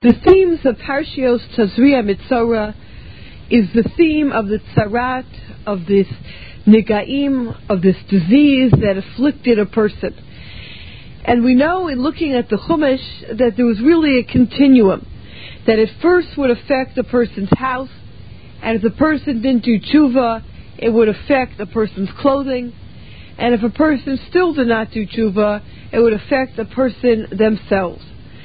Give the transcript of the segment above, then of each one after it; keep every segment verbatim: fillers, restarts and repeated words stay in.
The themes of Parshios Tazria Mitzora is the theme of the tzarat, of this nigaim, of this disease that afflicted a person. And we know in looking at the Chumash that there was really a continuum, that it first would affect a person's house, and if the person didn't do tshuva, it would affect a person's clothing, and if a person still did not do tshuva, it would affect the person themselves.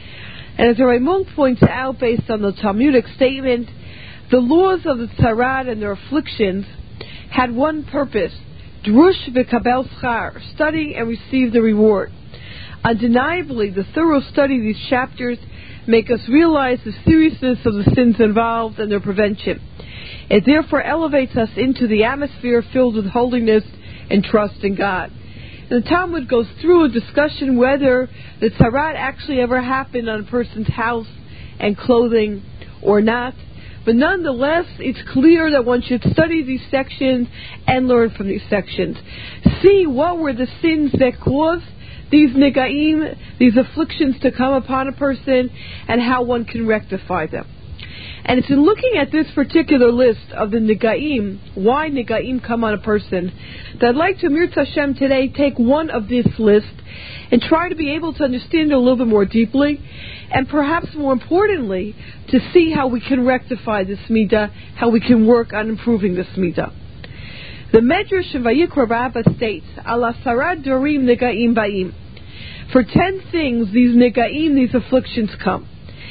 And as the Raimon points out, based on the Talmudic statement, the laws of the tzarat and their afflictions had one purpose: drush v'kabel schar, study and receive the reward. Undeniably, the thorough study of these chapters make us realize the seriousness of the sins involved and their prevention. It therefore elevates us into the atmosphere filled with holiness and trust in God. And the Talmud goes through a discussion whether the tzarat actually ever happened on a person's house and clothing or not. But nonetheless, it's clear that one should study these sections and learn from these sections. See what were the sins that caused these nigaim, these afflictions to come upon a person, and how one can rectify them. And it's in looking at this particular list of the nigaim, why nigaim come on a person, that I'd like to, Mirz Hashem, today take one of this list and try to be able to understand it a little bit more deeply, and perhaps more importantly, to see how we can rectify this midah, how we can work on improving this midah. The Medrash in Vayikra Rabbah states, Ala sarad dorim nigaim ba'im. For ten things, these nigaim, these afflictions come.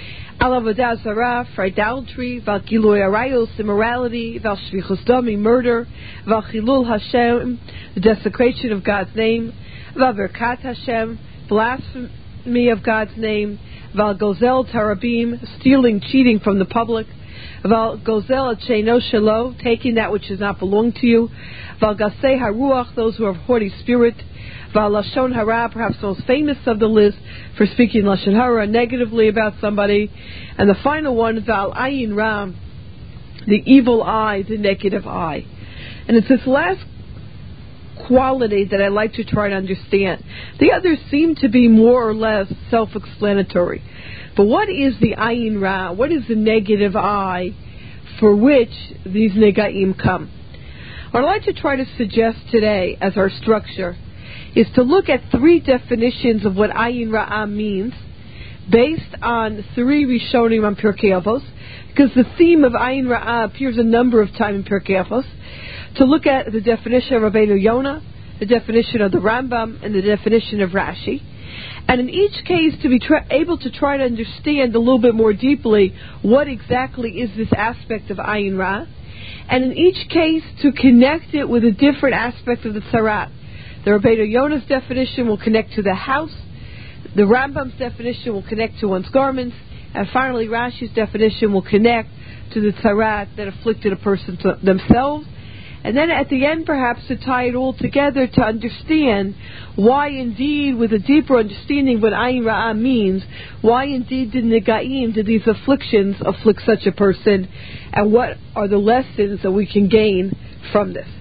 Al avodah zarah, for idolatry, val gilui arayos, immorality, val shvichus dami, murder, val chilul Hashem, the desecration of God's name, val berkat Hashem, blasphemy of God's name, val gozel tarabim, stealing, cheating from the public, val gozel sheino shelo, taking that which does not belong to you, val gasei haruach, those who have haughty spirit, val lashon hara, perhaps the most famous of the list for speaking lashon hara negatively about somebody, and the final one, val ayin ram, the evil eye, the negative eye. And it's this last quality that I like to try to understand. The others seem to be more or less self-explanatory. But what is the ayin ra? What is the negative eye for which these negaim come? What I'd like to try to suggest today as our structure is to look at three definitions of what ayin ra'ah means, based on three Rishonim on Pirkei Avos, because the theme of ayin ra'ah appears a number of times in Pirkei Avos. To look at the definition of Rabbeinu Yonah, the definition of the Rambam, and the definition of Rashi. And in each case, to be tra- able to try to understand a little bit more deeply what exactly is this aspect of ayin ra, and in each case to connect it with a different aspect of the tzarat. The Rabbeinu Yonah's definition will connect to the house, the Rambam's definition will connect to one's garments, and finally Rashi's definition will connect to the tzarat that afflicted a person to themselves. And then at the end, perhaps, to tie it all together to understand why indeed, with a deeper understanding of what ayin ra'ah means, why indeed did negaim, did these afflictions afflict such a person, and what are the lessons that we can gain from this.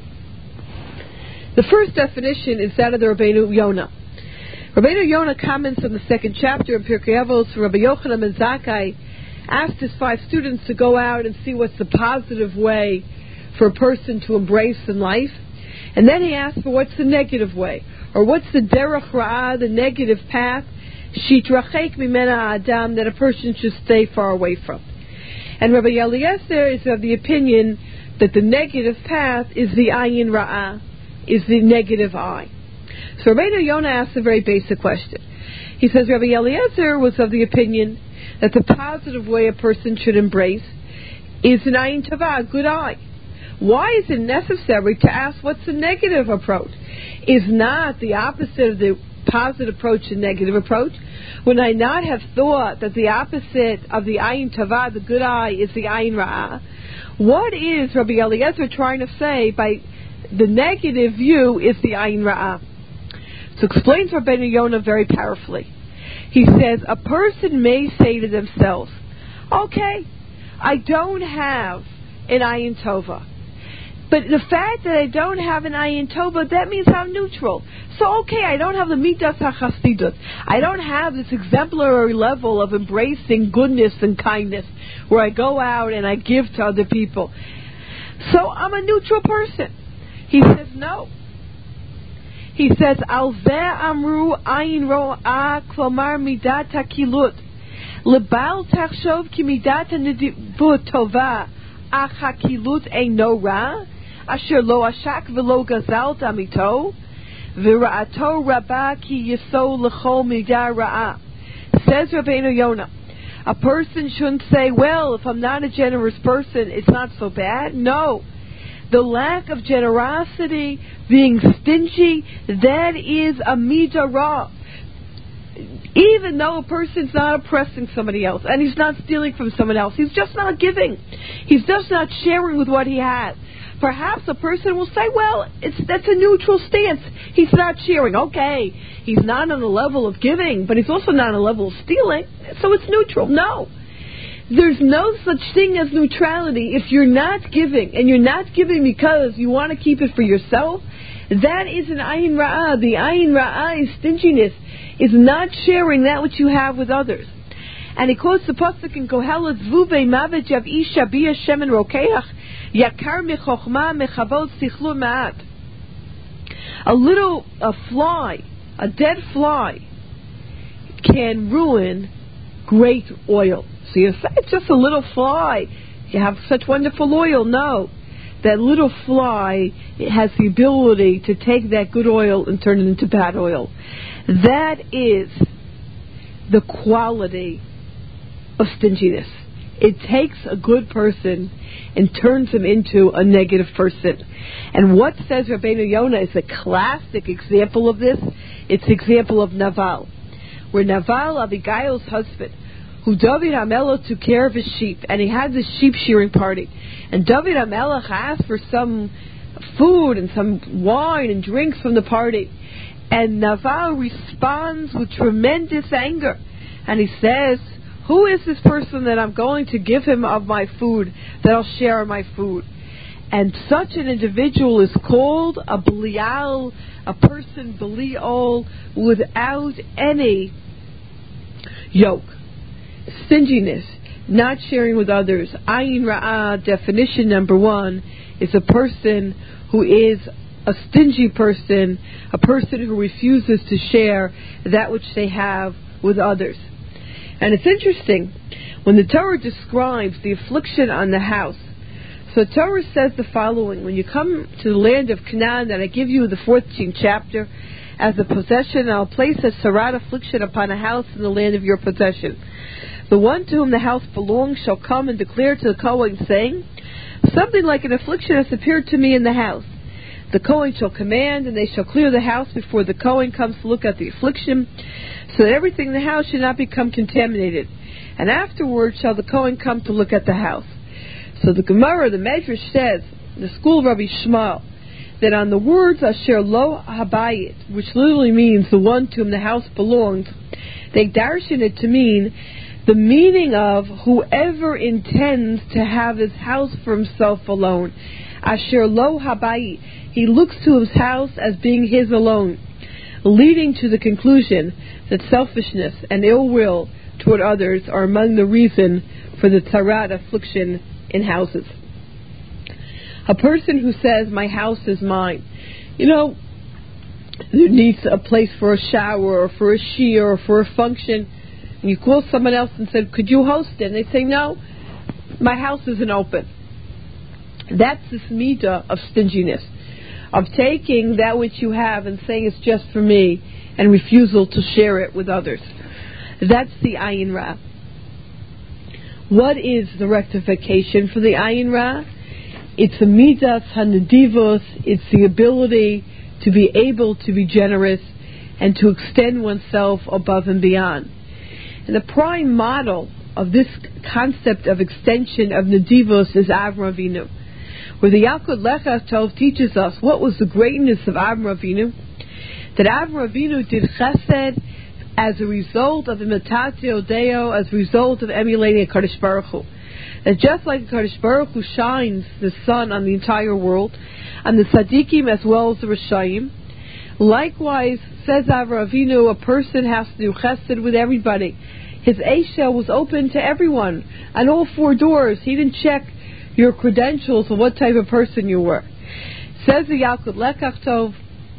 The first definition is that of the Rabbeinu Yonah. Rabbeinu Yonah comments on the second chapter in Pirkei Avos. Rabbi Yochanan ben Zakkai asked his five students to go out and see what's the positive way for a person to embrace in life, and then he asked for what's the negative way, or what's the derech ra'ah, the negative path, shitrachek mimena adam, that a person should stay far away from. And Rabbi Eliezer is of the opinion that the negative path is the ayin ra'ah, is the negative eye. So Rabbeinu Yonah asks a very basic question. He says Rabbi Eliezer was of the opinion that the positive way a person should embrace is an ayin tova, a good eye. Why is it necessary to ask what's the negative approach? Is not the opposite of the positive approach a negative approach? Would I not have thought that the opposite of the ayin tava, the good eye, is the ayin ra'ah? What is Rabbi Eliezer trying to say by the negative view is the ayin ra'ah? So explains Rabbeinu Yonah very powerfully. He says a person may say to themselves, okay, I don't have an ayin tova, But the fact that I don't have an ayin tova, that means I'm neutral. So okay, I don't have the midas hachasidut. I don't have this exemplary level of embracing goodness and kindness, where I go out and I give to other people. So I'm a neutral person. He says no. He says, Al zeh amru ayin ro'ah klomar midat hakilut. Lebal tachshov ki midat hanedivut tova ach hakilut eino ra asher lo ashak velo gazalt amito v'ra'ato rabba ki yiso l'chol midah ra'ah. Says Rabbeinu Yonah, a person shouldn't say, well, if I'm not a generous person, it's not so bad. No. The lack of generosity, being stingy, that is a midah ra. Even though a person's not oppressing somebody else and he's not stealing from someone else, he's just not giving. He's just not sharing with what he has. Perhaps a person will say, well, it's that's a neutral stance. He's not sharing. Okay, he's not on the level of giving, but he's also not on the level of stealing, so it's neutral. No. There's no such thing as neutrality. If you're not giving, and you're not giving because you want to keep it for yourself, that is an ayin ra'ah. The ayin ra'ah is stinginess, is not sharing that which you have with others. And he quotes the pasuk in Kohelet, Zvuvei mavet yav isha bia shemen rokeach yakar mechochma mechavot sichlu ma'at. A little a fly, a dead fly, can ruin great oil. So you say it's just a little fly. You have such wonderful oil. No. That little fly has the ability to take that good oil and turn it into bad oil. That is the quality of stinginess. It takes a good person and turns him into a negative person. And what says Rabbeinu Yonah is a classic example of this. It's the example of Naval, where Naval, Abigail's husband, who David HaMelech took care of his sheep, and he had this sheep shearing party. And David HaMelech asked for some food and some wine and drinks from the party. And Naval responds with tremendous anger. And he says, who is this person that I'm going to give him of my food, that I'll share my food? And such an individual is called a Belial, a person Belial, without any yoke. Stinginess, not sharing with others. Ayin ra'ah, definition number one, is a person who is a stingy person, a person who refuses to share that which they have with others. And it's interesting, when the Torah describes the affliction on the house, so the Torah says the following: when you come to the land of Canaan, that I give you the fourteenth chapter as a possession, I'll place a sarat affliction upon a house in the land of your possession. The one to whom the house belongs shall come and declare to the Kohen, saying, something like an affliction has appeared to me in the house. The Kohen shall command, and they shall clear the house before the Kohen comes to look at the affliction, so that everything in the house should not become contaminated. And afterwards shall the Kohen come to look at the house. So the Gemara, the Medrash says, the school of Rabbi Shmuel, that on the words Asher Lo Habayit, which literally means the one to whom the house belongs, they darshan it to mean the meaning of whoever intends to have his house for himself alone. Asher Lo Habayit, he looks to his house as being his alone, leading to the conclusion that selfishness and ill will toward others are among the reason for the tzarat affliction in houses. A person who says, my house is mine, you know, there needs a place for a shower or for a shiur or for a function, and you call someone else and say, could you host it? And they say, no, my house isn't open. That's this midah of stinginess, of taking that which you have and saying it's just for me, and refusal to share it with others. That's the ayin ra. What is the rectification for the ayin ra? It's a midas hanedivos. It's the ability to be able to be generous and to extend oneself above and beyond. And the prime model of this concept of extension of nedivos is Avram Avinu, where the Yalkut Lech Tov teaches us what was the greatness of Avram Avinu. That Avram Avinu did chesed as a result of imitatio Deo, as a result of emulating a Kadosh Baruch Hu. That just like Kadosh Baruch Hu shines the sun on the entire world, and the tzaddikim as well as the Rishayim, likewise, says Avraham Avinu, a person has to do chesed with everybody. His Eishel was open to everyone, on all four doors. He didn't check your credentials or what type of person you were. Says the Yalkut Lekach Tov,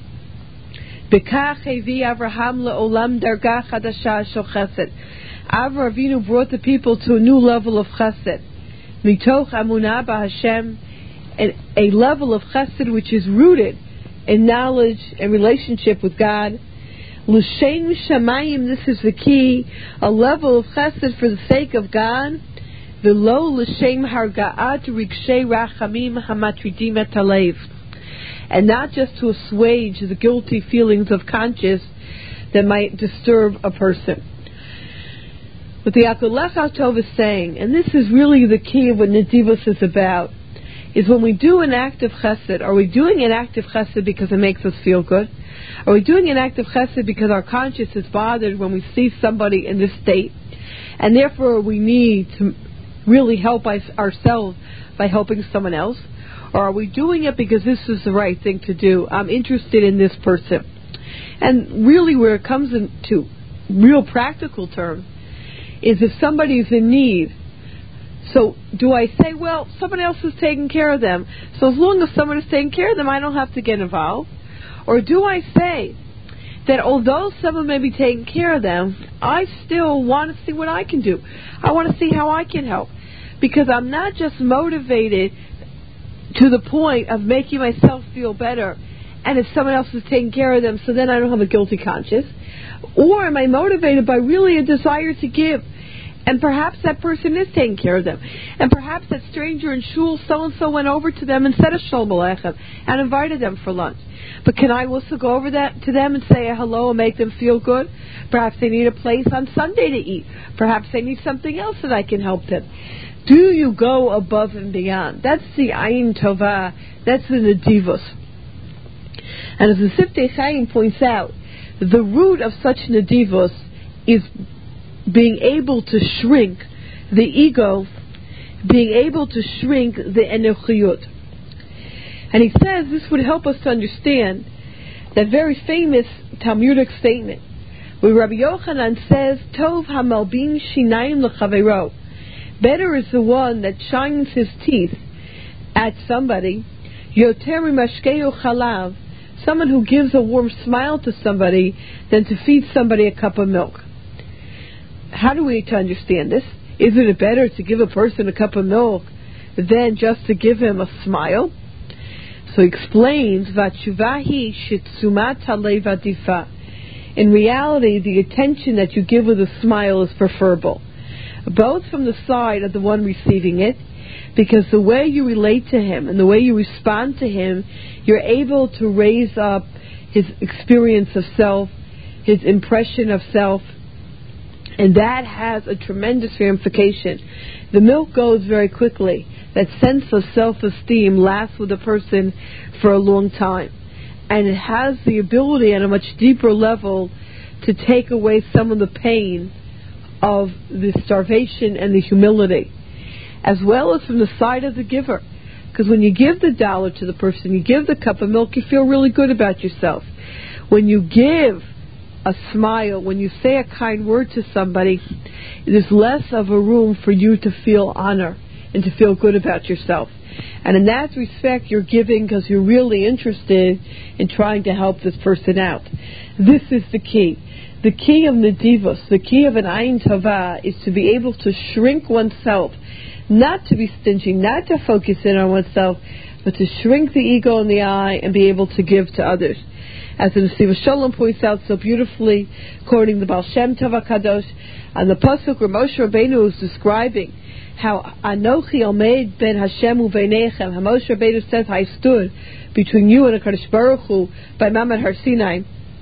B'kach hevi Avraham le'olam dargah chadasha shel chesed. Avraham Avinu brought the people to a new level of chesed. Mitoch amunah b'Hashem, a level of chesed which is rooted in knowledge and relationship with God. L'shem shamayim, this is the key, a level of chesed for the sake of God. V'lo l'shem harga'at rikshei rachamim hamatridim et halev, and not just to assuage the guilty feelings of conscience that might disturb a person. What the Yalkut Lekach Tov is saying, and this is really the key of what Nedivos is about, is when we do an act of chesed, are we doing an act of chesed because it makes us feel good? Are we doing an act of chesed because our conscience is bothered when we see somebody in this state, and therefore we need to really help ourselves by helping someone else? Or are we doing it because this is the right thing to do? I'm interested in this person. And really where it comes into real practical terms is if somebody is in need. So do I say, well, someone else is taking care of them, so as long as someone is taking care of them, I don't have to get involved? Or do I say that although someone may be taking care of them, I still want to see what I can do. I want to see how I can help. Because I'm not just motivated to the point of making myself feel better, and if someone else is taking care of them, so then I don't have a guilty conscience. Or am I motivated by really a desire to give? And perhaps that person is taking care of them. And perhaps that stranger in shul, so-and-so went over to them and said a shalom aleichem and invited them for lunch. But can I also go over that to them and say a hello and make them feel good? Perhaps they need a place on Sunday to eat. Perhaps they need something else that I can help them. Do you go above and beyond? That's the Ayin Tovah. That's the Nedivos. And as the Siftei Chaim points out, the root of such Nedivos is being able to shrink the ego, being able to shrink the enochiyut. And he says this would help us to understand that very famous Talmudic statement where Rabbi Yochanan says, Tov hamalbin shinayim l'chaveiro, better is the one that shines his teeth at somebody, yoter mimashkeu chalav, someone who gives a warm smile to somebody, than to feed somebody a cup of milk. How do we need to understand this? Isn't it better to give a person a cup of milk than just to give him a smile? So he explains, Vatshuvahi shitsumat halev adifa. In reality, the attention that you give with a smile is preferable, both from the side of the one receiving it, because the way you relate to him and the way you respond to him, you're able to raise up his experience of self, his impression of self, and that has a tremendous ramification. The milk goes very quickly. That sense of self-esteem lasts with a person for a long time. And it has the ability at a much deeper level to take away some of the pain of the starvation and the humility, as well as from the side of the giver. Because when you give the dollar to the person, you give the cup of milk, you feel really good about yourself. When you give a smile, when you say a kind word to somebody, there's less of a room for you to feel honor and to feel good about yourself. And in that respect, you're giving because you're really interested in trying to help this person out. This is the key. The key of Nedivos, the key of an Ayin Tovah, is to be able to shrink oneself, not to be stingy, not to focus in on oneself, but to shrink the ego in the eye and be able to give to others. As the Nesiv Shalom points out so beautifully, quoting the Baal Shem Tov HaKadosh, on the pasuk where Moshe Rabbeinu is describing how Anochi Omed ben Hashem uveneichem, how Moshe Rabbeinu says, I stood between you and HaKadosh Baruch Hu by Mamad Har Sinai.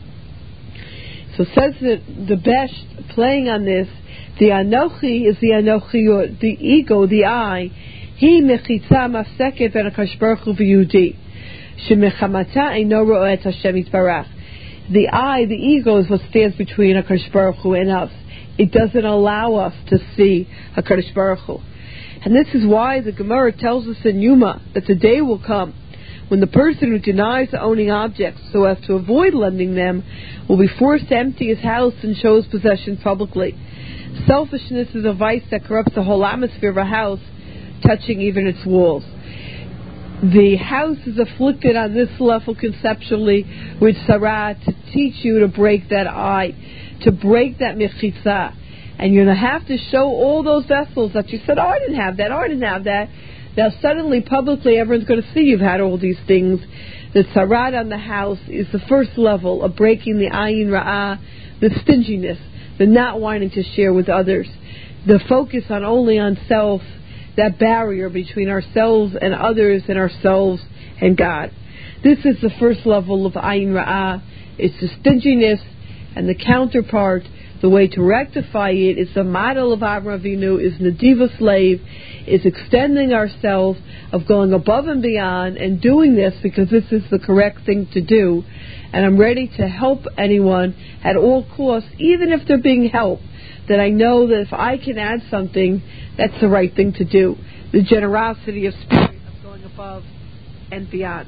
So says that the best playing on this, the Anochi is the Anochiyut, the ego, the I. He mechitza mafseket ben HaKadosh Baruch Hu v'Yehudi. Shemechamata eino ro'eh et Hashem yitbarach. The I, the ego, is what stands between HaKadosh Baruch Hu and us. It doesn't allow us to see HaKadosh Baruch Hu. And this is why the Gemara tells us in Yuma that the day will come when the person who denies owning objects so as to avoid lending them will be forced to empty his house and show his possessions publicly. Selfishness is a vice that corrupts the whole atmosphere of a house, touching even its walls. The house is afflicted on this level conceptually with Sarah to teach you to break that eye, to break that mechitza. And you're going to have to show all those vessels that you said, oh, I didn't have that, oh, I didn't have that. Now suddenly, publicly, everyone's going to see you've had all these things. The tzara'at on the house is the first level of breaking the ayin ra'ah, the stinginess, the not wanting to share with others, the focus on only on self, that barrier between ourselves and others and ourselves and God. This is the first level of ayin ra'ah. It's the stinginess, and the counterpart, the way to rectify it, is the model of Avraham Avinu, is Nediva slave, is extending ourselves, of going above and beyond and doing this because this is the correct thing to do. And I'm ready to help anyone at all costs, even if they're being helped, that I know that if I can add something, that's the right thing to do. The generosity of spirit of going above and beyond.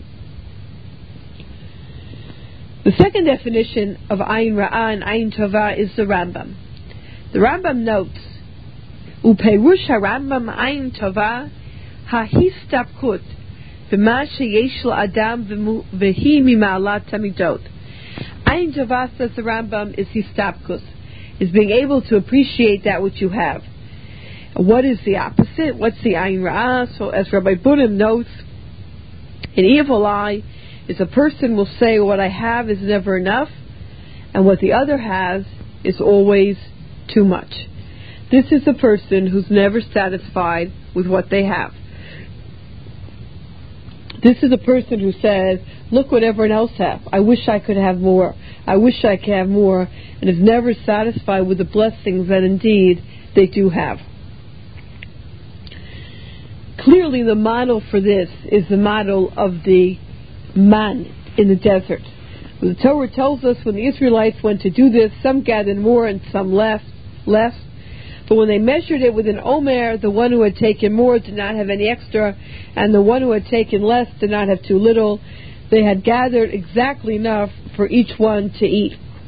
The second definition of Ayin Ra'ah and Ayin Tova is the Rambam. The Rambam notes, Uperush HaRambam Ayin Tova HaHistapkut V'ma sheyesh l'adam v'hi mima'alat tamidot. Ayin Tova, says the Rambam, is Histapkus, is being able to appreciate that which you have. What is the opposite? What's the Ayin Ra'ah? So as Rabbi Bunim notes, an evil eye is a person will say what I have is never enough, and what the other has is always too much. This is a person who's never satisfied with what they have. This is a person who says, look what everyone else has. I wish I could have more. I wish I could have more, and is never satisfied with the blessings that indeed they do have. Clearly the model for this is the model of the man in the desert. The Torah tells us when the Israelites went to do this, some gathered more and some less, less. But when they measured it with an omer, the one who had taken more did not have any extra, and the one who had taken less did not have too little. They had gathered exactly enough for each one to eat.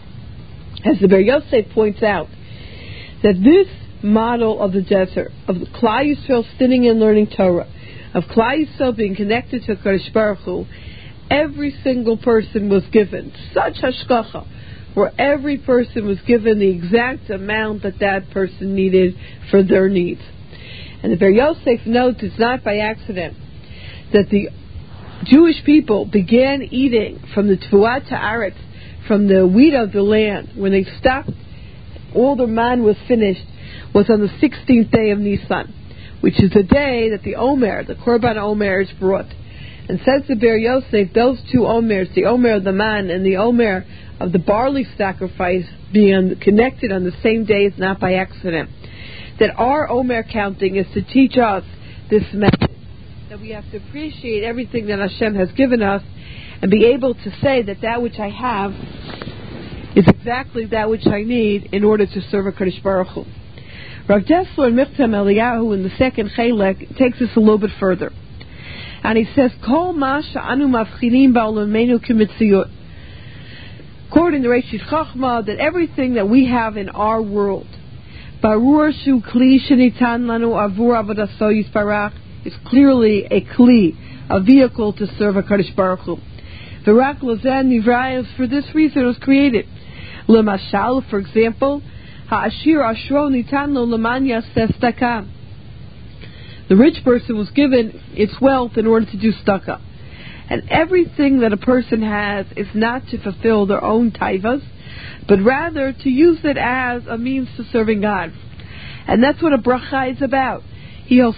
As the Ber Yosef points out, that this model of the desert, of the Klal Yisrael sitting and learning Torah, of Klal Yisrael being connected to Kadosh Baruch Hu, every single person was given such hashgacha, where every person was given the exact amount that that person needed for their needs. And the Ber Yosef notes it's not by accident that the Jewish people began eating from the Tfuat Haaretz, from the wheat of the land, when they stopped, all the man was finished, was on the sixteenth day of Nisan, which is the day that the Omer, the Korban Omer, is brought. And says the Ber Yosef, those two Omers, the Omer of the man and the Omer of the barley sacrifice, being connected on the same day is not by accident. That our Omer counting is to teach us this message, that we have to appreciate everything that Hashem has given us and be able to say that that which I have is exactly that which I need in order to serve a Kadosh Baruch Hu. Rav Dessler and Michtam Eliyahu in the second Chelek takes us a little bit further. And he says, Kol ma she'anu mavchinim ba'olamenu k'mitziyut. According to Reshit Chachma, that everything that we have in our world, barur shu kli shenitan lanu avur avodaso yisparach, is clearly a kli, a vehicle to serve a Kadosh Baruch Hu. V'rak lozen nivrayos, for this reason it was created. L'mashal, for example, ha'ashir ashro nitan lo leman yaseh tzedakah. The rich person was given its wealth in order to do tzedakah. And everything that a person has is not to fulfill their own taivas, but rather to use it as a means to serving God. And that's what a bracha is about. When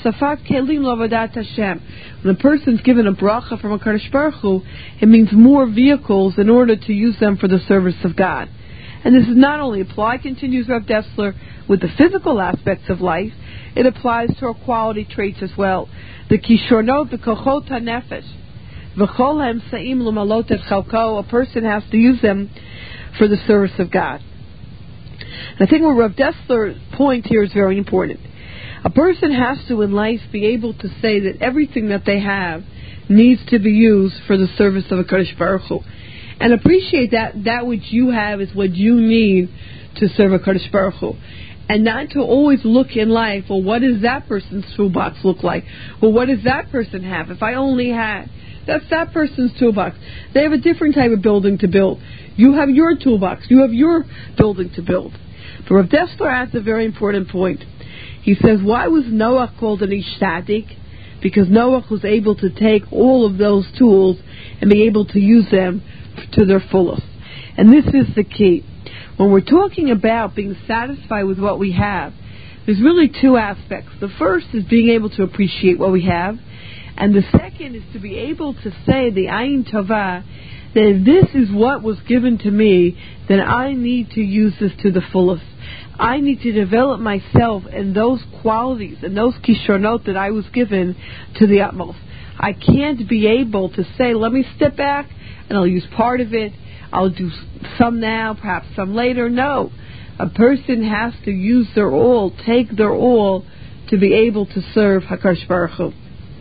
a person's given a bracha from a Kadosh Baruch Hu, it means more vehicles in order to use them for the service of God. And this is not only applied, continues Rav Dessler, with the physical aspects of life, it applies to our quality traits as well. The kishornot, the kochot hanefesh, v'chol ha'emsa'im l'malot et chalko, a person has to use them for the service of God. And I think what Rav Dessler's point here is very important. A person has to in life be able to say that everything that they have needs to be used for the service of HaKadosh Baruch Hu. And appreciate that that which you have is what you need to serve HaKadosh Baruch Hu. And not to always look in life, well, what does that person's toolbox look like? Well, what does that person have? If I only had, that's that person's toolbox. They have a different type of building to build. You have your toolbox. You have your building to build. But Rav Dessler adds a very important point. He says, why was Noah called an Ish Tzaddik? Because Noah was able to take all of those tools and be able to use them to their fullest. And this is the key. When we're talking about being satisfied with what we have, there's really two aspects. The first is being able to appreciate what we have, and the second is to be able to say, the Ayin Tovah, that if this is what was given to me, then I need to use this to the fullest. I need to develop myself and those qualities and those kishronot that I was given to the utmost. I can't be able to say, let me step back and I'll use part of it. I'll do some now, perhaps some later. No. A person has to use their all, take their all, to be able to serve HaKadosh Baruch Hu.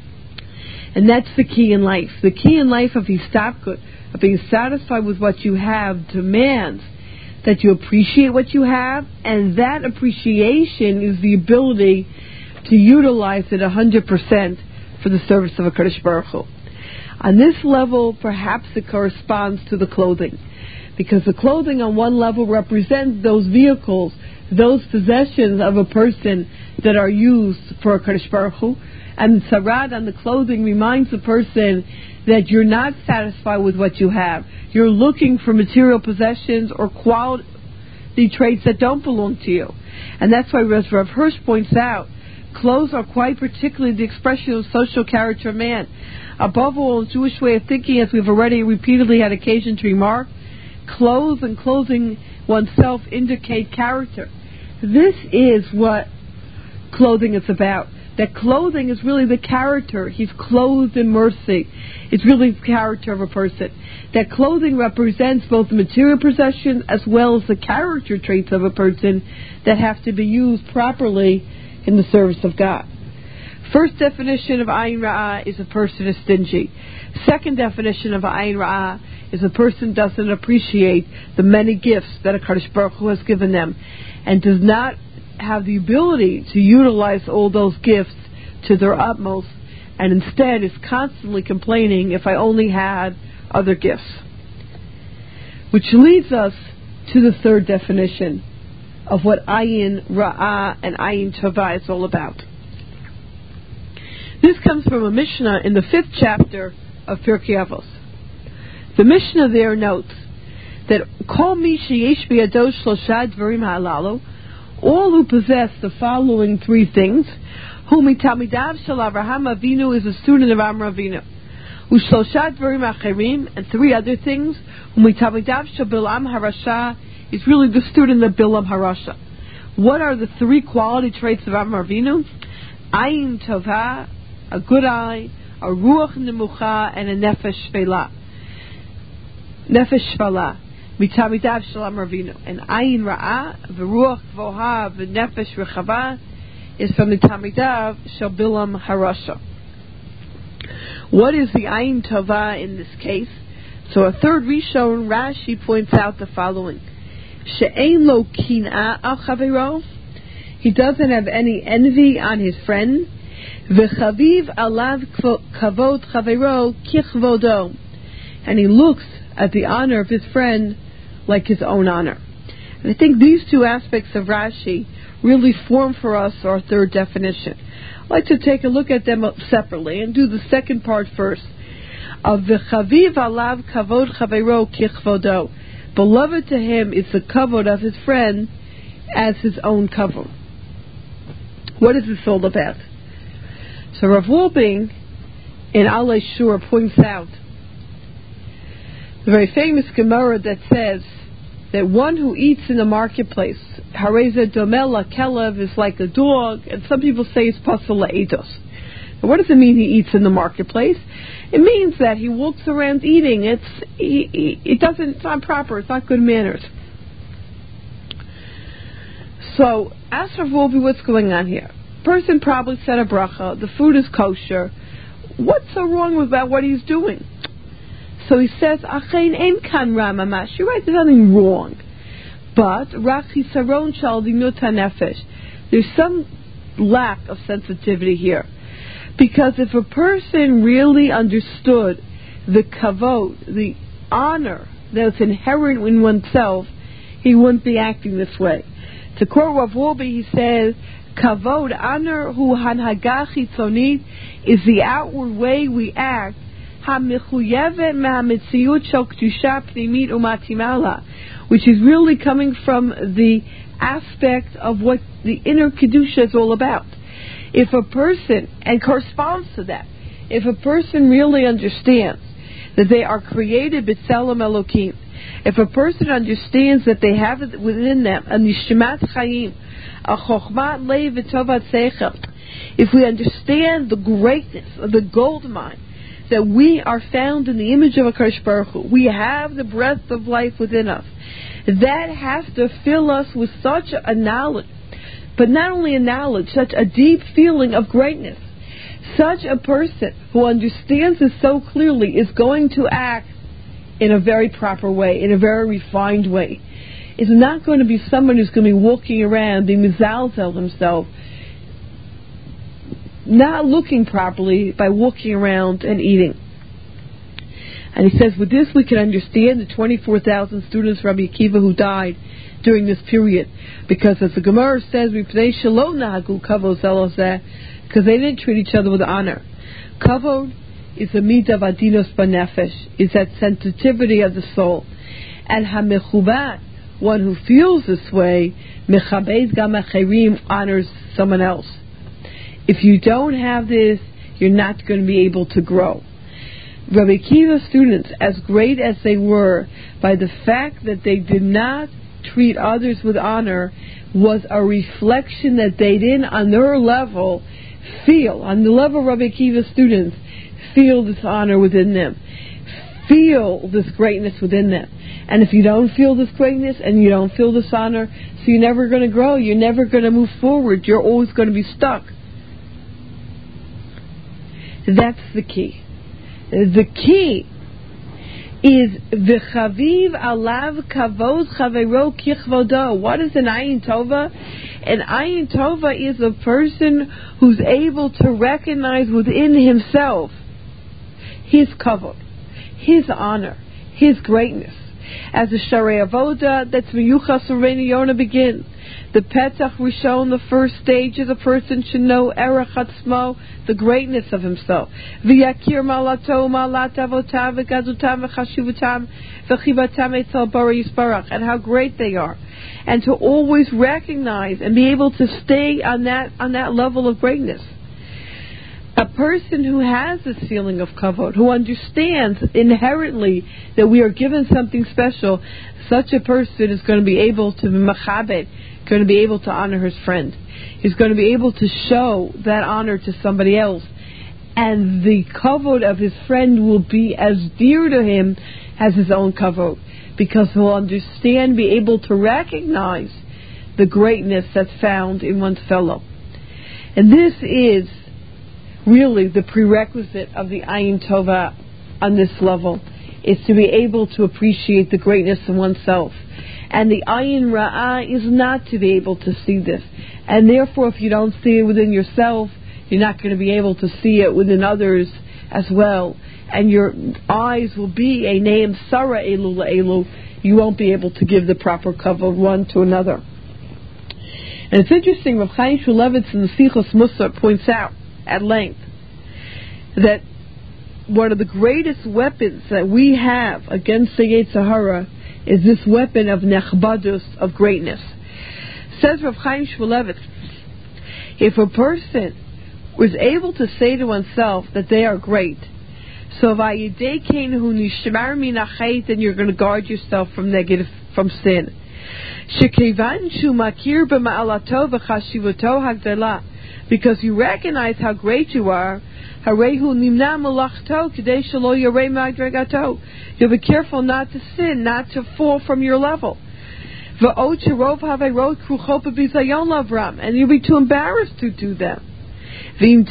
And that's the key in life. The key in life of Histapkut, of being satisfied with what you have, demands that you appreciate what you have, and that appreciation is the ability to utilize it one hundred percent for the service of HaKadosh Baruch Hu. On this level, perhaps it corresponds to the clothing, because the clothing on one level represents those vehicles, those possessions of a person that are used for HaKadosh Baruch Hu, and Tzarad on the clothing reminds the person that you're not satisfied with what you have. You're looking for material possessions or quality traits that don't belong to you. And that's why Rav Hirsch points out, clothes are quite particularly the expression of social character of man. Above all, the Jewish way of thinking, as we've already repeatedly had occasion to remark, clothes and clothing oneself indicate character. This is what clothing is about. That clothing is really the character. He's clothed in mercy. It's really the character of a person. That clothing represents both the material possession as well as the character traits of a person that have to be used properly in the service of God. First definition of Ayin Ra'ah is a person is stingy. Second definition of Ayin Ra'ah is a person doesn't appreciate the many gifts that HaKadosh Baruch Hu has given them and does not have the ability to utilize all those gifts to their utmost, and instead is constantly complaining, if I only had other gifts. Which leads us to the third definition of what Ayin Ra'ah and Ayin Tovah is all about. This comes from a Mishnah in the fifth chapter of Pirkei Avos. The Mishnah there notes that Kol mi sheyesh biyado shlosha dvarim halalu, all who possess the following three things, who mitamidav shel Avraham Avinu is a student of Avraham Avinu, ushlosha dvarim acherim, and three other things, who mitamidav shel Bilam harasha is really the student of Bilam harasha. What are the three quality traits of Avraham Avinu? Ayin Tovah, a good eye, a ruach nemucha, and a nefesh shvela. Nefesh shvela. Mitamidav Shalom Ravino. And Ayin Ra'ah, V'ruach Voha, V'nefesh Rechava, is from the Tamidav Shel Bilam Harasha. What is the Ayin Tovah in this case? So a third Rishon, Rashi points out the following. She'ein lo kin'a al chavero, he doesn't have any envy on his friend. V'chaviv alav kavod chavero kichvodo, and he looks at the honor of his friend like his own honor. And I think these two aspects of Rashi really form for us our third definition. I'd like to take a look at them separately and do the second part first. Of the Chaviv alav kavod chavero kichvodo, beloved to him is the kavod of his friend as his own kavod. What is this all about? So Rav Wolbing in Alei Shur points out the very famous Gemara that says that one who eats in the marketplace, Hareza Domela Kelev, is like a dog, and some people say it's Pasal Eidos. What does it mean he eats in the marketplace? It means that he walks around eating. It's he, he, it doesn't. It's not proper. It's not good manners. So, ask Rav Wolbe what's going on here. person probably said a bracha, the food is kosher. What's so wrong about what he's doing? So he says, Achein ein kan ra mamash. You're right, there's nothing wrong. But, Rak hisaron shal dinut hanefesh. There's some lack of sensitivity here. Because if a person really understood the kavod, the honor that's inherent in oneself, he wouldn't be acting this way. To quote Rav Wolbe, he says, kavod, honor, hu hanhaga chitzonit, is the outward way we act, ha-mechuyevet ma-metziut shel kedusha pnimit u'matimala, which is really coming from the aspect of what the inner kedusha is all about. If a person, and corresponds to that, if a person really understands that they are created b'tzelem Elokim, if a person understands that they have it within them a nishmat chayim, a chokhmat leiv v'tovat seichel, if we understand the greatness of the gold mine, that we are found in the image of HaKadosh Baruch Hu, we have the breath of life within us, that has to fill us with such a knowledge, but not only a knowledge, such a deep feeling of greatness. Such a person who understands this so clearly is going to act in a very proper way, in a very refined way. It's not going to be someone who's going to be walking around, being mizalzel himself, not looking properly by walking around and eating. And he says, with this we can understand the twenty-four thousand students of Rabbi Akiva who died during this period. Because as the Gemara says, because they didn't treat each other with honor. Kavod is a midah of adinos banefesh, is that sensitivity of the soul. And hamechubat, one who feels this way, mechabed gam acherim, honors someone else. If you don't have this, you're not going to be able to grow. Rabbi Akiva's students, as great as they were, by the fact that they did not treat others with honor, was a reflection that they didn't, on their level, feel, on the level of Rabbi Akiva's students, feel this honor within them, feel this greatness within them. And if you don't feel this greatness and you don't feel this honor, so you're never going to grow, you're never going to move forward, you're always going to be stuck. That's the key. The key is v'chaviv alav kavod chavero kichvodo. What is an ayin tova? An ayin tova is a person who's able to recognize within himself his kavod, his honor, his greatness. As the Sharei Avoda, that's Miyuchas Reinu Yonah begins. The Petach Rishon, the first stage, is a person should know Erech Atzmo, the greatness of himself. V'yakir malato, malat avotav, v'gazutam, v'chashivutam, v'chivatam etzel bara yisbarach, and how great they are. And to always recognize and be able to stay on that on that level of greatness. A person who has this feeling of kavod, who understands inherently that we are given something special, such a person is going to be able to be machabed, going to be able to honor his friend. He's going to be able to show that honor to somebody else. And the kavod of his friend will be as dear to him as his own kavod, because he'll understand, be able to recognize the greatness that's found in one's fellow. And this is really the prerequisite of the ayin tova on this level, is to be able to appreciate the greatness in oneself. And the ayin ra'ah is not to be able to see this. And therefore, if you don't see it within yourself, you're not going to be able to see it within others as well. And your eyes will be a name Sarah Elu Elu. You won't be able to give the proper kavod one to another. And it's interesting, Rav Chaim Shmulevitz in the Sichos Musar points out at length that one of the greatest weapons that we have against the Yetzer Hara is this weapon of nechbadus, of greatness. Says Rav Chaim Shmulevitz, if a person was able to say to oneself that they are great, so vayidei hu nishmar min hachet, then you're going to guard yourself from negative, from sin. Shekevan shu makir b'ma'alato v'chashivuto hagdala, because you recognize how great you are. Harehu nimna malachto k'dei shelo yarei ma'adregato. You'll be careful not to sin, not to fall from your level. And you'll be too embarrassed to do them. If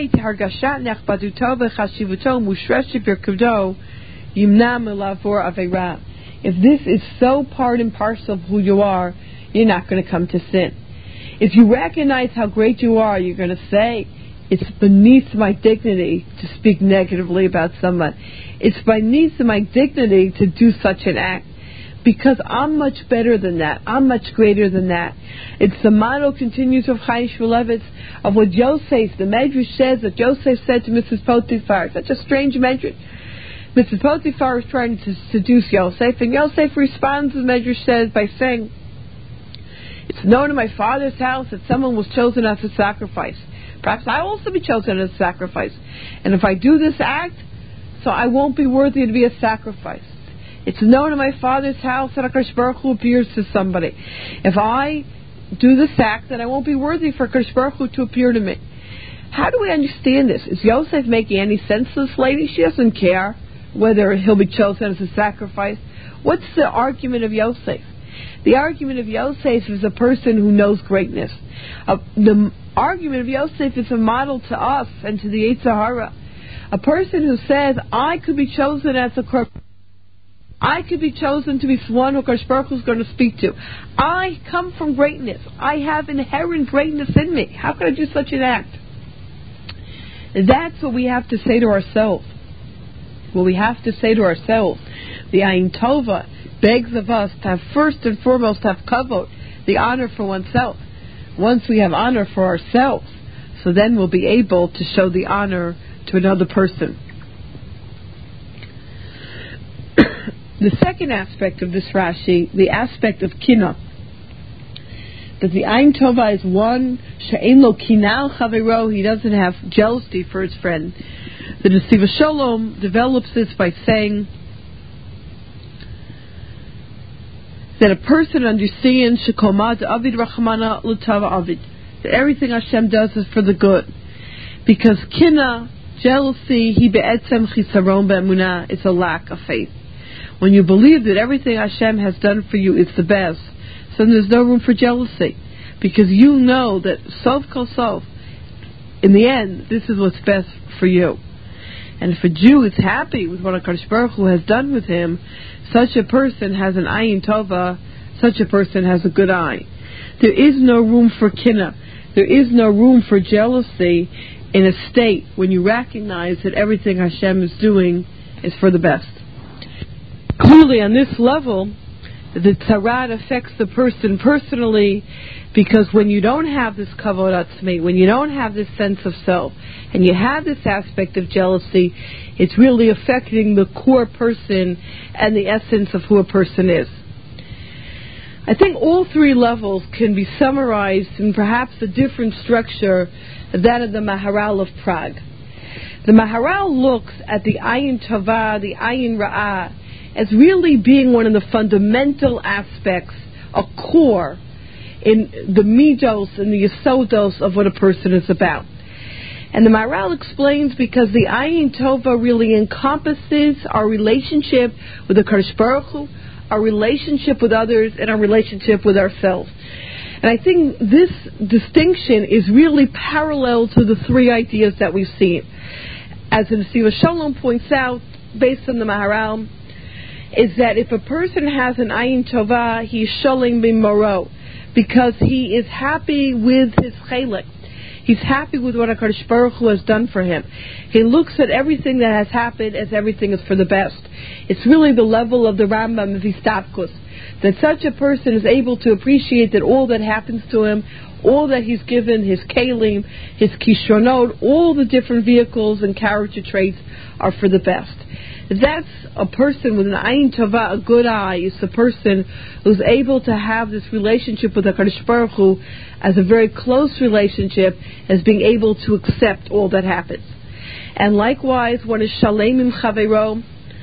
this is so part and parcel of who you are, you're not going to come to sin. If you recognize how great you are, you're going to say, it's beneath my dignity to speak negatively about someone. It's beneath my dignity to do such an act, because I'm much better than that. I'm much greater than that. It's the model, continues of Chaim Shmulevitz, of what Yosef, the Medrash says that Yosef said to Missus Potiphar. Such a strange Medrash. Missus Potiphar is trying to seduce Yosef, and Yosef responds, the Medrash says, by saying, it's known in my father's house that someone was chosen as a sacrifice. Perhaps I will also be chosen as a sacrifice. And if I do this act, so I won't be worthy to be a sacrifice. It's known in my father's house that HaKadosh Baruch Hu appears to somebody. If I do this act, then I won't be worthy for HaKadosh Baruch Hu to appear to me. How do we understand this? Is Yosef making any sense to this lady? She doesn't care whether he'll be chosen as a sacrifice. What's the argument of Yosef? The argument of Yosef is a person who knows greatness. Uh, the argument of Yosef is a model to us and to the Yetzer Hara. A person who says, I could be chosen as a korban. I could be chosen to be one who HaKadosh Baruch Hu is going to speak to. I come from greatness. I have inherent greatness in me. How could I do such an act? That's what we have to say to ourselves. What we have to say to ourselves. The Ayin Tova begs of us to have first and foremost have kavod, the honor for oneself. Once we have honor for ourselves, so then we'll be able to show the honor to another person. The second aspect of this Rashi, the aspect of kina, that the Ayin Tova is one she'ein lo kina chavero, he doesn't have jealousy for his friend. The Nesiva Shalom develops this by saying that a person understands shekomad avid rachmana l'tava avid, that everything Hashem does is for the good, because kina, jealousy, he be'etzem chisaron be'emunah, it's a lack of faith. When you believe that everything Hashem has done for you is the best, so then there's no room for jealousy, because you know that sof kol sof, in the end, this is what's best for you. And if a Jew is happy with what HaKadosh Baruch Hu has done with him, such a person has an ayin tova, such a person has a good eye. There is no room for kina. There is no room for jealousy in a state when you recognize that everything Hashem is doing is for the best. Clearly, on this level, the tzaraat affects the person personally, because when you don't have this kavod atzmi, when you don't have this sense of self, and you have this aspect of jealousy, it's really affecting the core person and the essence of who a person is. I think all three levels can be summarized in perhaps a different structure than that of the Maharal of Prague. The Maharal looks at the Ayin Tova, the Ayin Ra'ah, as really being one of the fundamental aspects, a core in the midos and the yesodos of what a person is about. And the Maharal explains because the Ayin Tova really encompasses our relationship with the HaKadosh Baruch Hu, our relationship with others, and our relationship with ourselves. And I think this distinction is really parallel to the three ideas that we've seen. As the Nesiva Shalom points out, based on the Maharal, is that if a person has an Ayin Tova, he's Sholem B'moro, because he is happy with his chelik. He's happy with what HaKadosh Baruch Hu has done for him. He looks at everything that has happened as everything is for the best. It's really the level of the Rambam of Histabkus, that such a person is able to appreciate that all that happens to him, all that he's given, his kelim, his kishronot, all the different vehicles and character traits are for the best. That's a person with an Ayin Tova, a good eye, is a person who's able to have this relationship with HaKadosh Baruch Hu as a very close relationship, as being able to accept all that happens. And likewise, one is Shalem im Chaveiro,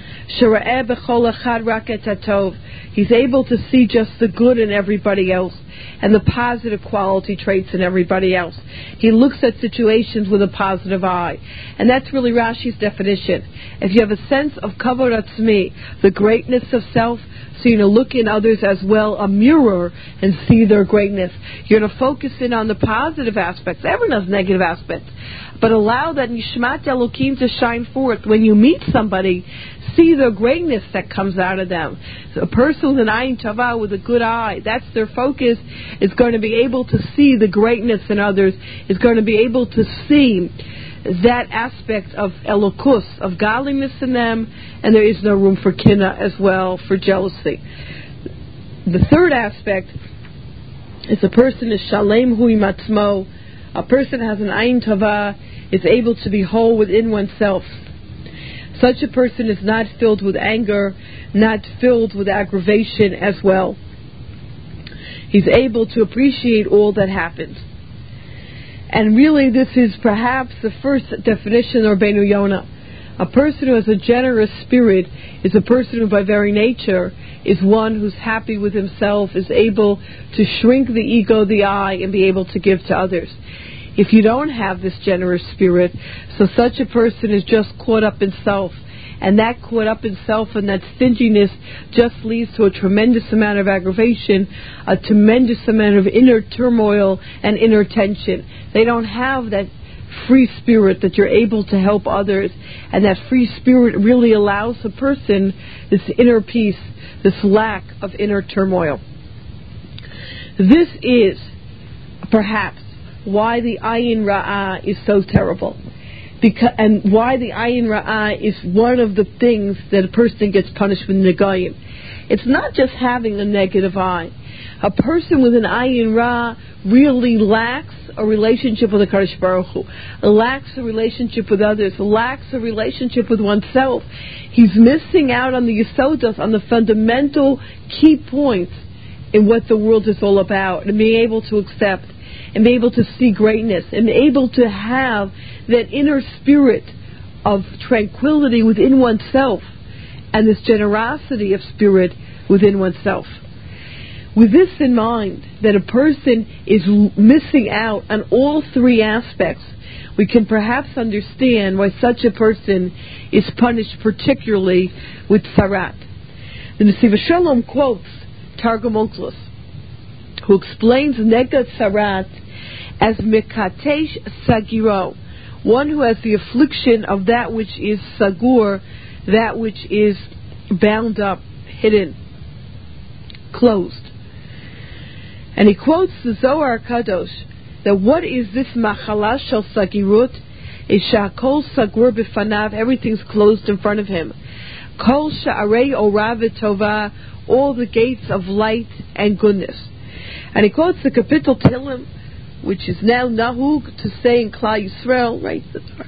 Shera'eh b'chol echad rak et hatov. He's able to see just the good in everybody else. and the positive quality traits in everybody else. He looks at situations with a positive eye. And that's really Rashi's definition. If you have a sense of kavod atzmi, the greatness of self, so you're going to look in others as well, a mirror, and see their greatness. You're going to focus in on the positive aspects. Everyone has negative aspects. But allow that Nishmat Elokim to shine forth. When you meet somebody, see the greatness that comes out of them. So a person with an ayin tava, with a good eye, that's their focus, is going to be able to see the greatness in others, is going to be able to see that aspect of elokus, of godliness in them, and there is no room for kina as well, for jealousy. The third aspect is a person is shalem hui matzmo. A person has an ayin tava, is able to be whole within oneself. Such a person is not filled with anger, not filled with aggravation as well. He's able to appreciate all that happens. And really this is perhaps the first definition of Rabbeinu Yonah. A person who has a generous spirit is a person who by very nature is one who's happy with himself, is able to shrink the ego, the I, and be able to give to others. If you don't have this generous spirit, so such a person is just caught up in self. And that caught up in self and that stinginess just leads to a tremendous amount of aggravation, a tremendous amount of inner turmoil and inner tension. They don't have that free spirit that you're able to help others, and that free spirit really allows a person this inner peace, this lack of inner turmoil. This is perhaps why the ayin ra'ah is so terrible. Because, and why the ayin ra'ah is one of the things that a person gets punished with negayim. It's not just having a negative eye. A person with an ayin ra really lacks a relationship with the Kadosh Baruch Hu, lacks a relationship with others, lacks a relationship with oneself. He's missing out on the yisodos, on the fundamental key points in what the world is all about, and being able to accept, and be able to see greatness, and be able to have that inner spirit of tranquility within oneself, and this generosity of spirit within oneself. With this in mind, that a person is missing out on all three aspects, we can perhaps understand why such a person is punished particularly with sarat. The Nesiv Shalom quotes Targum Onkelos, who explains nega sarat as mekatesh sagiro, one who has the affliction of that which is sagur, that which is bound up, hidden, closed. And he quotes the Zohar Kadosh that what is this machala shel sagirut? Is shakol sagur b'fanav, everything's closed in front of him. Kol sha'arei orav tova, all the gates of light and goodness. And he quotes the Kapitel Tehillim, which is now nahug to say in Klal Yisrael, right?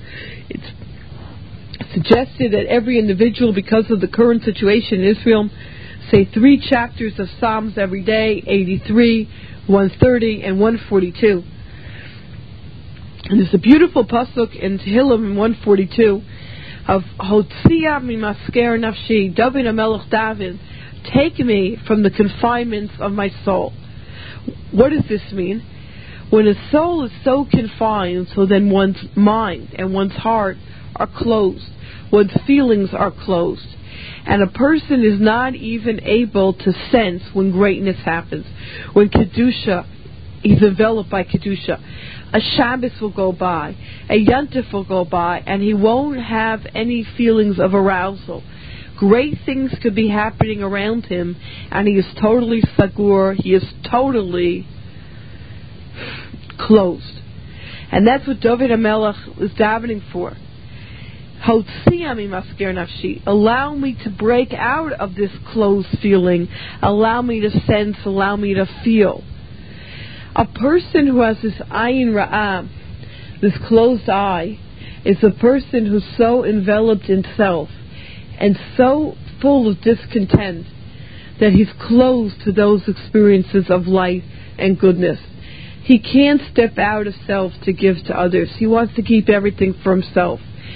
It's suggested that every individual, because of the current situation in Israel, say three chapters of Psalms every day, eighty-three, one thirty, and one forty-two. And there's a beautiful pasuk in Tehillim in one forty-two of Hotzia mimasker nafshi, David HaMelech David, take me from the confinements of my soul. What does this mean? When a soul is so confined, so then one's mind and one's heart are closed, one's feelings are closed, and a person is not even able to sense when greatness happens, when Kedusha, he's enveloped by Kedusha. A Shabbos will go by, a Yontif will go by, and he won't have any feelings of arousal. Great things could be happening around him, and he is totally sagur, he is totally closed. And that's what David HaMelech is davening for. Allow me to break out of this closed feeling. Allow me to sense, allow me to feel. A person who has this ayin ra'ah, this closed eye, is a person who's so enveloped in self and so full of discontent that he's closed to those experiences of light and goodness. He can't step out of self to give to others. He wants to keep everything for himself.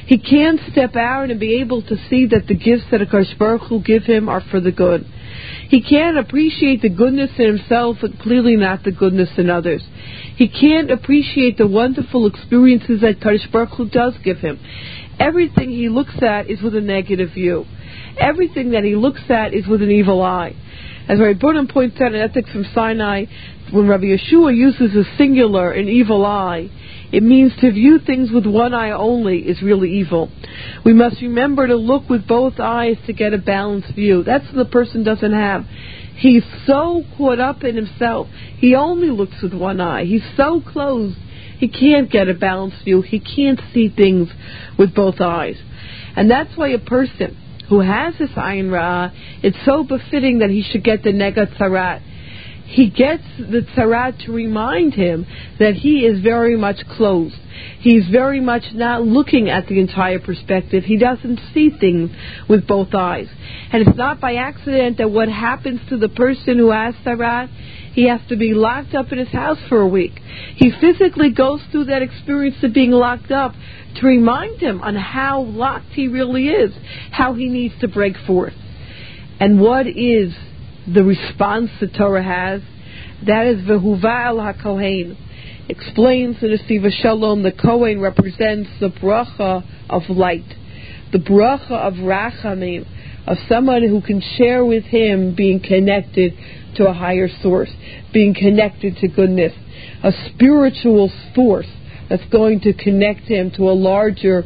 He can't step out and be able to see that the gifts that HaKadosh Baruch Hu give him are for the good. He can't appreciate the goodness in himself and clearly not the goodness in others. He can't appreciate the wonderful experiences that HaKadosh Baruch Hu does give him. Everything he looks at is with a negative view. Everything that he looks at is with an evil eye. As Rabbi Burnham points out in Ethics from Sinai, when Rabbi Yeshua uses a singular, an evil eye, it means to view things with one eye only is really evil. We must remember to look with both eyes to get a balanced view. That's what the person doesn't have. He's so caught up in himself. He only looks with one eye. He's so closed. He can't get a balanced view. He can't see things with both eyes. And that's why a person who has this ayin ra'ah, it's so befitting that he should get the nega tzarat. He gets the tzarat to remind him that he is very much closed. He's very much not looking at the entire perspective. He doesn't see things with both eyes. And it's not by accident that what happens to the person who has tzarat, he has to be locked up in his house for a week. He physically goes through that experience of being locked up to remind him on how locked he really is, how he needs to break forth. And what is the response the Torah has? That is Vehuva el HaKohen. Explains in the Siva Shalom, the Kohen represents the bracha of light, the bracha of Rachamim, of someone who can share with him being connected to a higher source, being connected to goodness, a spiritual force that's going to connect him to a larger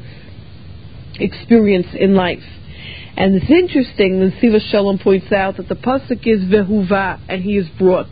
experience in life. And it's interesting, the Siva Shalom points out that the pasuk is Vehuva, and he is brought.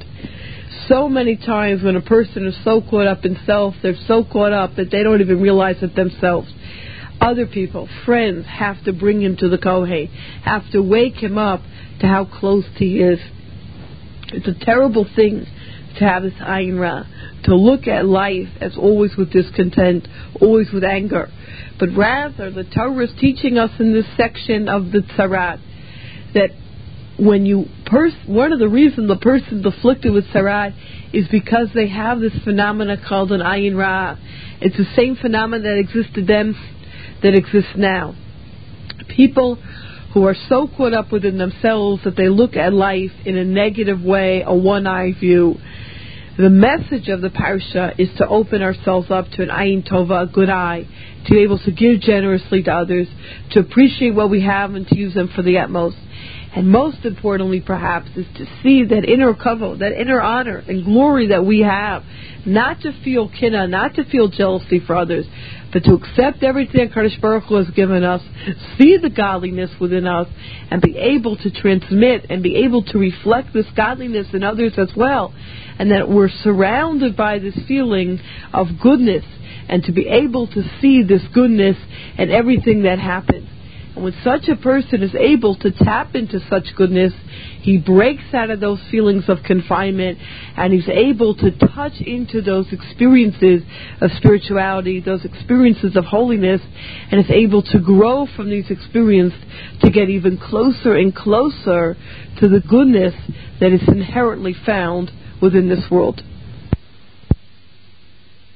So many times when a person is so caught up in self, they're so caught up that they don't even realize it themselves. Other people, friends, have to bring him to the Kohen, have to wake him up to how close he is. It's a terrible thing to have this ayin ra, to look at life as always with discontent, always with anger. But rather, the Torah is teaching us in this section of the tzarat that when you pers- one of the reasons the person afflicted with tzarat is because they have this phenomena called an ayin ra. It's the same phenomena that existed then that exists now. People who are so caught up within themselves that they look at life in a negative way, a one-eye view. The message of the parsha is to open ourselves up to an ayin tova, a good eye, to be able to give generously to others, to appreciate what we have and to use them for the utmost. And most importantly, perhaps, is to see that inner kavod, that inner honor and glory that we have, not to feel kinna, not to feel jealousy for others, but to accept everything HaKadosh Baruch Hu has given us, see the godliness within us, and be able to transmit and be able to reflect this godliness in others as well. And that we're surrounded by this feeling of goodness, and to be able to see this goodness in everything that happens. And when such a person is able to tap into such goodness, he breaks out of those feelings of confinement, and he's able to touch into those experiences of spirituality, those experiences of holiness, and is able to grow from these experiences to get even closer and closer to the goodness that is inherently found within this world.